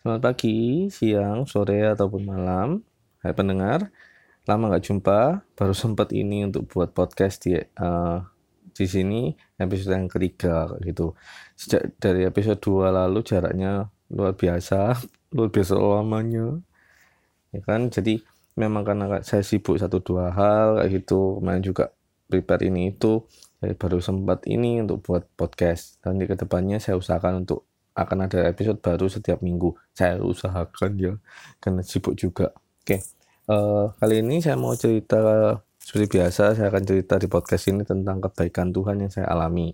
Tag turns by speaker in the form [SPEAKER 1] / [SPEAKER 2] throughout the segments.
[SPEAKER 1] Selamat pagi, siang, sore, ataupun malam. Hai pendengar, lama nggak jumpa. Baru sempat ini untuk buat podcast di sini episode yang ketiga gitu. Sejak dari episode 2 lalu jaraknya luar biasa, luar biasa lamanya. Ya kan, jadi memang karena saya sibuk satu dua hal kayak gitu. Kemarin juga prepare ini itu. Saya baru sempat ini untuk buat podcast. Dan di kedepannya saya usahakan untuk akan ada episode baru setiap minggu. Saya usahakan ya, karena sibuk juga. Oke, kali ini saya mau cerita seperti biasa. Saya akan cerita di podcast ini tentang kebaikan Tuhan yang saya alami.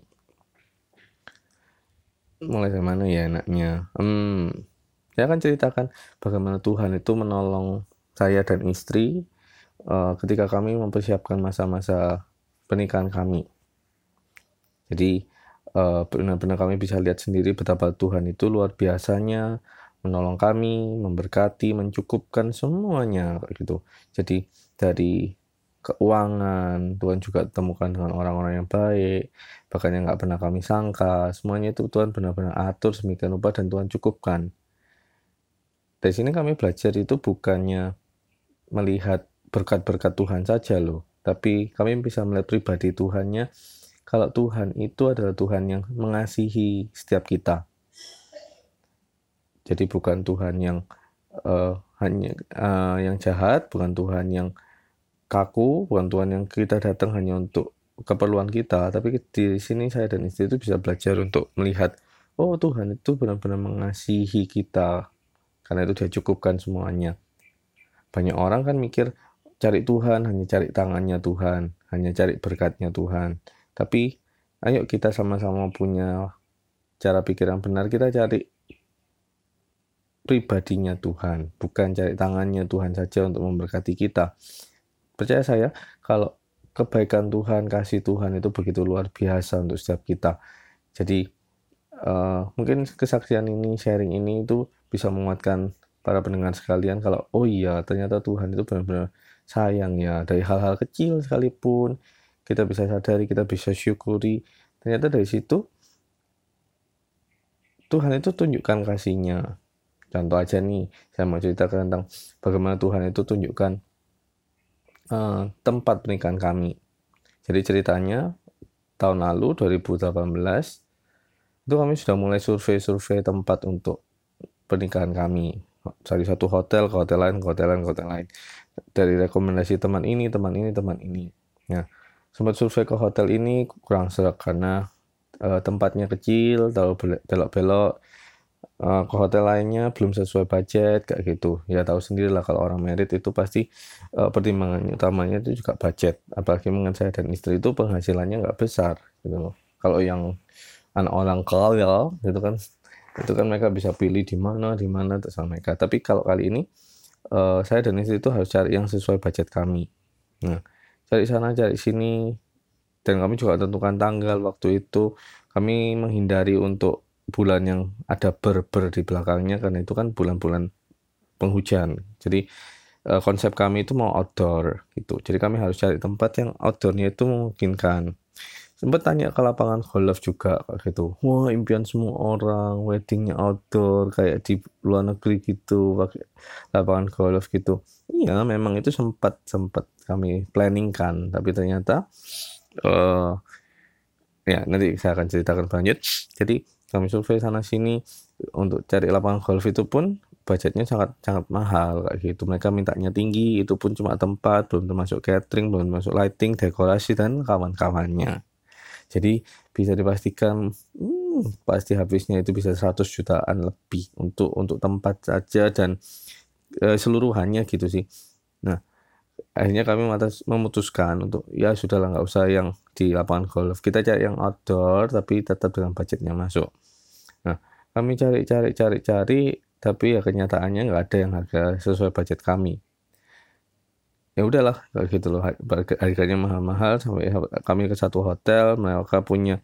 [SPEAKER 1] Mulai dari mana ya enaknya? Saya akan ceritakan bagaimana Tuhan itu menolong saya dan istri ketika kami mempersiapkan masa-masa pernikahan kami. Jadi benar-benar kami bisa lihat sendiri betapa Tuhan itu luar biasanya menolong kami, memberkati, mencukupkan semuanya kayak gitu. Jadi dari keuangan, Tuhan juga temukan dengan orang-orang yang baik, bahkan yang nggak pernah kami sangka, semuanya itu Tuhan benar-benar atur sedemikian rupa dan Tuhan cukupkan. Dari sini kami belajar itu bukannya melihat berkat-berkat Tuhan saja loh, tapi kami bisa melihat pribadi Tuhannya. Kalau Tuhan itu adalah Tuhan yang mengasihi setiap kita. Jadi bukan Tuhan yang yang jahat, bukan Tuhan yang kaku, bukan Tuhan yang kita datang hanya untuk keperluan kita. Tapi di sini saya dan istri itu bisa belajar untuk melihat, oh Tuhan itu benar-benar mengasihi kita, karena itu dia cukupkan semuanya. Banyak orang kan mikir cari Tuhan, hanya cari tangannya Tuhan, hanya cari berkatnya Tuhan. Tapi ayo kita sama-sama punya cara pikir yang benar, kita cari pribadinya Tuhan, bukan cari tangannya Tuhan saja untuk memberkati kita. Percaya saya, kalau kebaikan Tuhan, kasih Tuhan itu begitu luar biasa untuk setiap kita. Jadi mungkin kesaksian ini, sharing ini itu bisa menguatkan para pendengar sekalian kalau oh iya ternyata Tuhan itu benar-benar sayang ya, dari hal-hal kecil sekalipun kita bisa sadari, kita bisa syukuri, ternyata dari situ Tuhan itu tunjukkan kasihnya. Contoh aja nih, saya mau ceritakan tentang bagaimana Tuhan itu tunjukkan tempat pernikahan kami. Jadi ceritanya tahun lalu 2018 itu kami sudah mulai survei tempat untuk pernikahan kami. Dari satu hotel ke hotel lain, ke hotel lain, ke hotel lain. Dari rekomendasi teman ini, teman ini, teman ini. Nah, sempat survei ke hotel ini kurang serak karena tempatnya kecil, terlalu belok-belok. Ke hotel lainnya belum sesuai budget kayak gitu. Ya tahu sendirilah kalau orang merit itu pasti pertimbangan utamanya itu juga budget. Apalagi dengan saya dan istri itu penghasilannya nggak besar gitu loh. Kalau yang anak orang kaya gitu kan, itu kan mereka bisa pilih di mana terserah mereka. Tapi kalau kali ini saya dan istri itu harus cari yang sesuai budget kami. Nah, cari sana cari sini, dan kami juga tentukan tanggal waktu itu. Kami menghindari untuk bulan yang ada ber di belakangnya, karena itu kan bulan-bulan penghujan. Jadi konsep kami itu mau outdoor gitu. Jadi kami harus cari tempat yang outdoornya itu memungkinkan. Sempat tanya ke lapangan golf juga gitu. Wah, impian semua orang weddingnya outdoor kayak di luar negeri gitu, pakai lapangan golf gitu. Iya, memang itu sempat kami planningkan, tapi ternyata ya nanti saya akan ceritakan lanjut. Jadi kami survei sana sini untuk cari lapangan golf itu pun budgetnya sangat sangat mahal kayak gitu. Mereka mintanya tinggi, itu pun cuma tempat, belum termasuk catering, belum termasuk lighting, dekorasi dan kawan-kawannya. Jadi bisa dipastikan pasti habisnya itu bisa 100 jutaan lebih untuk tempat saja dan seluruhannya gitu sih. Nah, akhirnya kami memutuskan untuk ya sudahlah, nggak usah yang di lapangan golf, kita cari yang outdoor tapi tetap dengan budgetnya masuk. Nah, kami cari tapi ya kenyataannya nggak ada yang harga sesuai budget kami. Ya udahlah kayak gitu loh, harganya mahal-mahal sampai kami ke satu hotel, mereka punya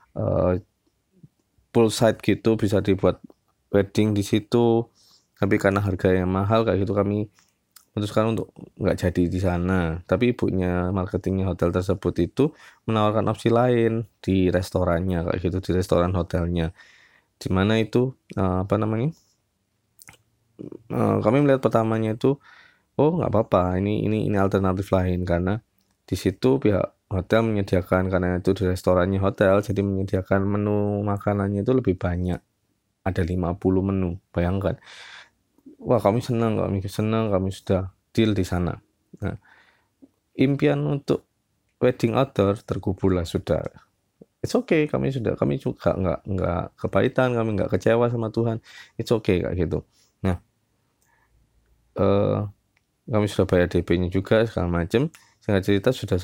[SPEAKER 1] poolside gitu, bisa dibuat wedding di situ, tapi karena harganya mahal kayak gitu kami memutuskan untuk nggak jadi di sana. Tapi ibunya marketingnya hotel tersebut itu menawarkan opsi lain di restorannya kayak gitu, di restoran hotelnya, di mana itu kami melihat pertamanya itu, oh nggak apa-apa, ini alternatif lain, karena di situ pihak hotel menyediakan, karena itu di restorannya hotel, jadi menyediakan menu makanannya itu lebih banyak, ada 50 menu, bayangkan. Wah, kami senang, kami sudah deal di sana. Nah, impian untuk wedding outdoor terkuburlah sudah. It's okay, kami juga nggak kepahitan, kami nggak kecewa sama Tuhan. It's okay kayak gitu. Nah, kami sudah bayar DP-nya juga segala macam. Singkat cerita sudah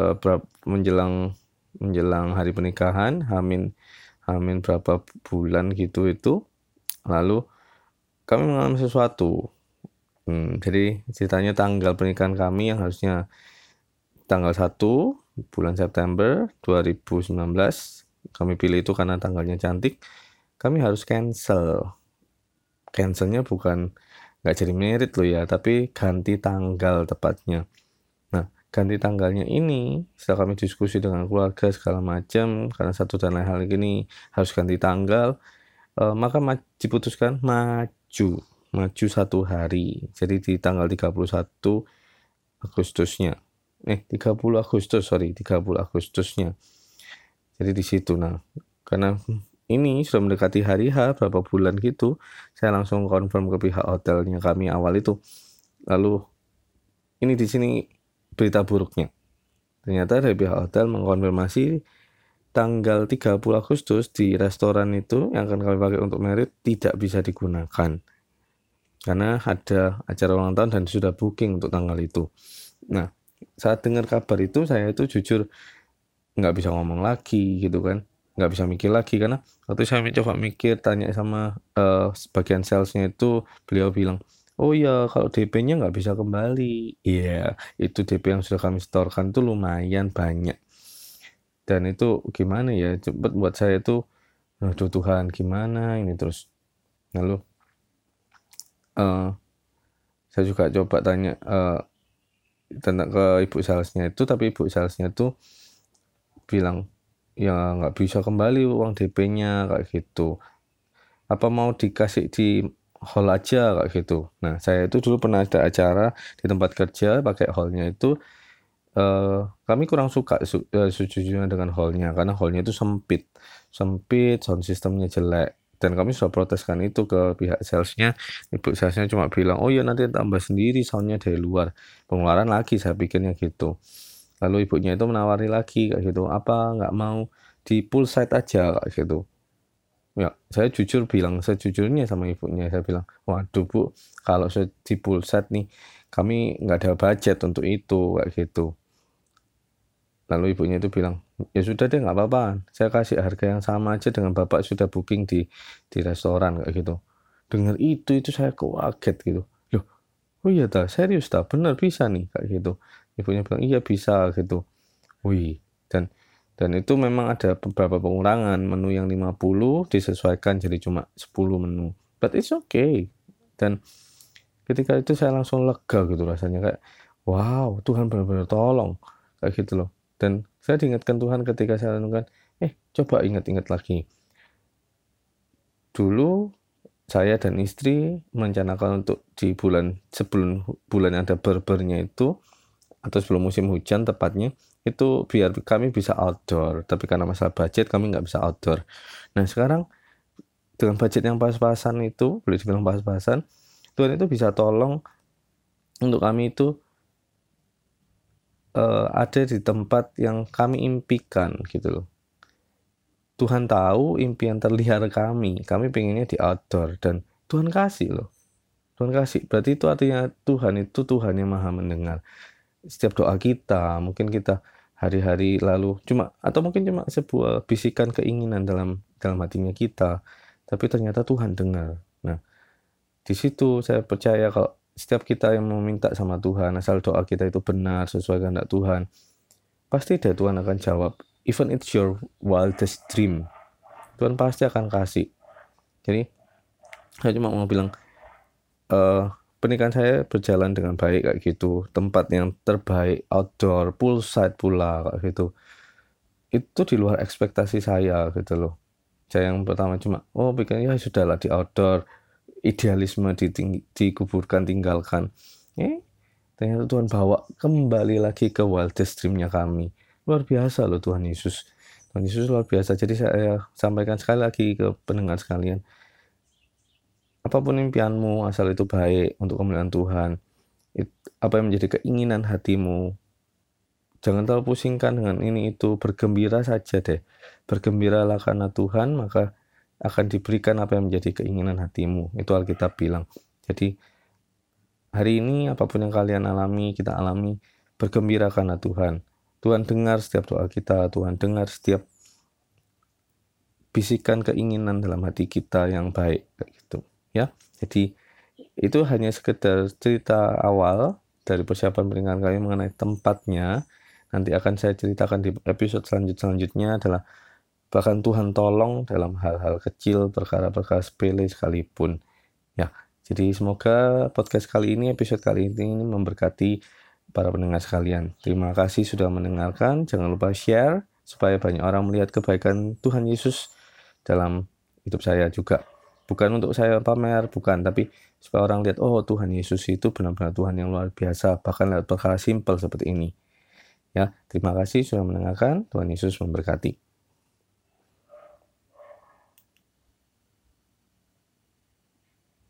[SPEAKER 1] menjelang hari pernikahan, hamin berapa bulan gitu itu, lalu kami mengalami sesuatu. Jadi ceritanya tanggal pernikahan kami yang harusnya tanggal 1 bulan September 2019, kami pilih itu karena tanggalnya cantik, kami harus cancel. Cancelnya bukan nggak jadi merit loh ya, tapi ganti tanggal tepatnya. Nah, ganti tanggalnya ini setelah kami diskusi dengan keluarga segala macam, karena satu dan lain hal gini harus ganti tanggal, maka diputuskan maju 1 hari. Jadi di tanggal 31 Agustusnya. 30 Agustusnya. Jadi di situ. Nah, karena ini sudah mendekati hari H berapa bulan gitu, saya langsung confirm ke pihak hotelnya kami awal itu. Lalu ini di sini berita buruknya. Ternyata dari pihak hotel mengkonfirmasi tanggal 30 Agustus di restoran itu yang akan kami pakai untuk merit tidak bisa digunakan. Karena ada acara ulang tahun dan sudah booking untuk tanggal itu. Nah, saat dengar kabar itu, saya itu jujur nggak bisa ngomong lagi gitu kan, nggak bisa mikir lagi, karena waktu saya coba mikir, tanya sama bagian salesnya itu, beliau bilang, oh ya kalau DP-nya nggak bisa kembali. Iya, itu DP yang sudah kami setorkan itu lumayan banyak, dan itu gimana ya, cepet buat saya itu, aduh Tuhan gimana ini terus. Lalu saya juga coba tanya tentang ke ibu salesnya itu, tapi ibu salesnya itu bilang ya nggak bisa kembali uang DP-nya kayak gitu, apa mau dikasih di hall aja kayak gitu. Nah, saya itu dulu pernah ada acara di tempat kerja pakai hallnya itu, kami kurang suka sejujurnya dengan hallnya, karena hallnya itu sempit, sound systemnya jelek, dan kami sudah proteskan itu ke pihak salesnya. Ibu salesnya cuma bilang, oh ya nanti tambah sendiri soundnya dari luar, pengeluaran lagi, saya pikirnya gitu. Lalu ibunya itu menawari lagi kayak gitu, apa nggak mau di poolside aja kayak gitu. Ya, saya jujur bilang sejujurnya sama ibunya, saya bilang, waduh Bu, kalau di poolside nih, kami nggak ada budget untuk itu kayak gitu. Lalu ibunya itu bilang, ya sudah deh nggak apa-apa, saya kasih harga yang sama aja dengan Bapak sudah booking di restoran kayak gitu. Dengar itu saya kaget gitu. Loh, oh iya dah, serius dah, bener bisa nih kayak gitu. Ibunya bilang, iya bisa gitu. Wih, dan itu memang ada beberapa pengurangan, menu yang 50 disesuaikan jadi cuma 10 menu. But it's okay. Dan ketika itu saya langsung lega gitu rasanya, kayak wow, Tuhan benar-benar tolong kayak gitu loh. Dan saya diingatkan Tuhan ketika saya renungkan, coba ingat-ingat lagi. Dulu saya dan istri merencanakan untuk di sebelum bulan ada berbernya itu, atau sebelum musim hujan tepatnya, itu biar kami bisa outdoor, tapi karena masalah budget kami nggak bisa outdoor. Nah sekarang dengan budget yang pas-pasan itu, boleh dibilang pas-pasan, Tuhan itu bisa tolong untuk kami itu ada di tempat yang kami impikan gitu loh. Tuhan tahu impian terliar kami pengennya di outdoor, dan Tuhan kasih loh. Tuhan kasih, berarti itu artinya Tuhan itu Tuhan yang maha mendengar setiap doa kita. Mungkin kita hari-hari lalu mungkin cuma sebuah bisikan keinginan dalam hatinya kita, tapi ternyata Tuhan dengar. Nah, di situ saya percaya kalau setiap kita yang meminta sama Tuhan, asal doa kita itu benar sesuai kehendak Tuhan, pasti deh Tuhan akan jawab. Even it's your wildest dream, Tuhan pasti akan kasih. Jadi saya cuma mau bilang, pernikahan saya berjalan dengan baik kayak gitu, tempat yang terbaik, outdoor, poolside pula kayak gitu. Itu di luar ekspektasi saya gitu loh. Saya yang pertama cuma, pikirnya ya sudahlah di outdoor, idealisme dikuburkan, tinggalkan. Ternyata Tuhan bawa kembali lagi ke wildest dream-nya kami. Luar biasa loh Tuhan Yesus. Tuhan Yesus luar biasa. Jadi saya sampaikan sekali lagi ke pendengar sekalian, apapun impianmu, asal itu baik untuk kemuliaan Tuhan, apa yang menjadi keinginan hatimu, jangan terlalu pusingkan dengan ini itu, bergembira saja deh. Bergembiralah karena Tuhan, maka akan diberikan apa yang menjadi keinginan hatimu. Itu Alkitab bilang. Jadi hari ini apapun yang kalian alami, kita alami, bergembira karena Tuhan. Tuhan dengar setiap doa kita, Tuhan dengar setiap bisikan keinginan dalam hati kita yang baik, kayak gitu. Ya, jadi itu hanya sekedar cerita awal dari persiapan pernikahan kami mengenai tempatnya. Nanti akan saya ceritakan di episode selanjutnya adalah bahkan Tuhan tolong dalam hal-hal kecil, perkara-perkara sepele sekalipun. Ya, jadi semoga podcast kali ini, episode kali ini memberkati para pendengar sekalian. Terima kasih sudah mendengarkan. Jangan lupa share supaya banyak orang melihat kebaikan Tuhan Yesus dalam hidup saya juga. Bukan untuk saya pamer, bukan, tapi supaya orang lihat, oh Tuhan Yesus itu benar-benar Tuhan yang luar biasa, bahkan lewat perkara simpel seperti ini. Ya, terima kasih sudah mendengarkan. Tuhan Yesus memberkati.